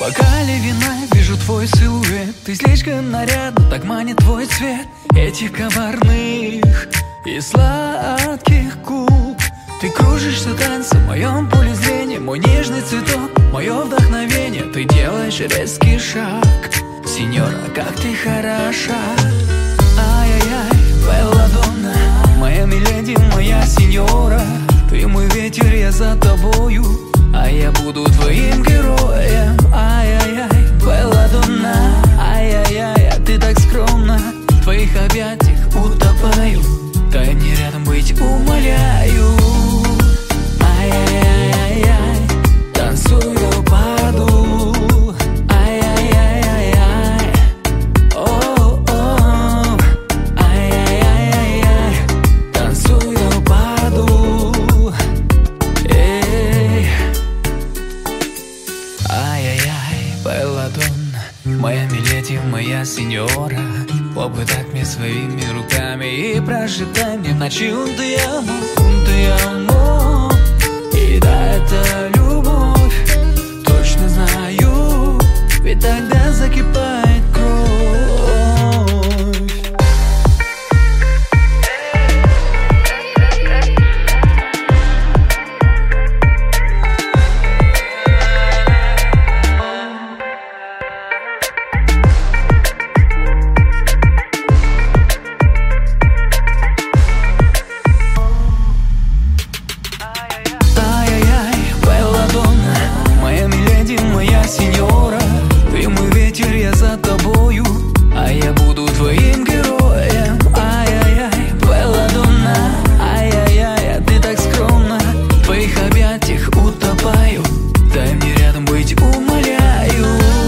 бокале вина вижу твой силуэт. Ты слишком нарядна, так манит твой цвет этих коварных и сладких губ. Ты кружишься танцем в моем поле зрения, мой нежный цветок, мое вдохновение. Ты делаешь резкий шаг, сеньора, как ты хороша. Ай-яй-яй, белладонна, моя миледи, моя сеньора. Ты мой ветер, я за тобою, а я буду твоим героем. Ай-яй-яй, белладонна, ай-яй-яй, а ты так скромна, в твоих объятиях утопаю. Дай мне рядом быть, умоляю. Ай-яй-яй-яй, танцую до упаду. Ай-яй-яй-яй, о-о-о. Ай-яй-яй-яй, танцую до упаду. Эй. Ай-яй-яй, белладонна, моя миледи, моя сеньора. Попытай мне своими руками и прожитай мне в ночи un te amo. И да, это любовь, точно знаю, ведь тогда закипает кровь. Сеньора, ты мой ветер, я за тобою, а я буду твоим героем. Ай-яй-яй, белладонна, ай-яй-яй, а ты так скромна, в твоих объятиях утопаю. Дай мне рядом быть, умоляю.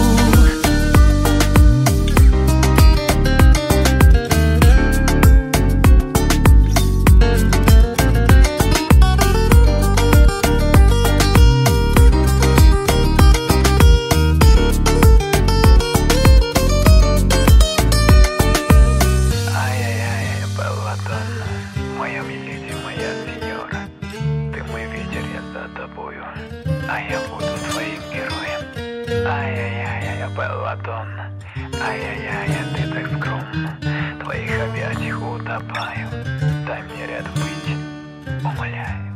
Моя миледи, моя сеньора, ты мой ветер, я за тобою, а я буду твоим героем. Ай-яй-яй, белладонна, ай-яй-яй, ты так скромна, в твоих объятиях утопаю. Дай мне рядом быть, умоляю.